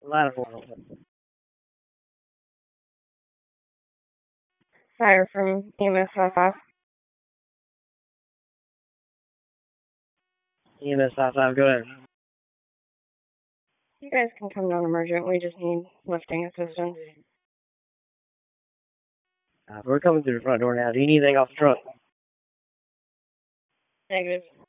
Ladder 4. Fire from EMS 55. EMS 55, go ahead. You guys can come down emergent. We just need lifting assistance. We're coming through the front door now. Do you need anything off the truck? Negative.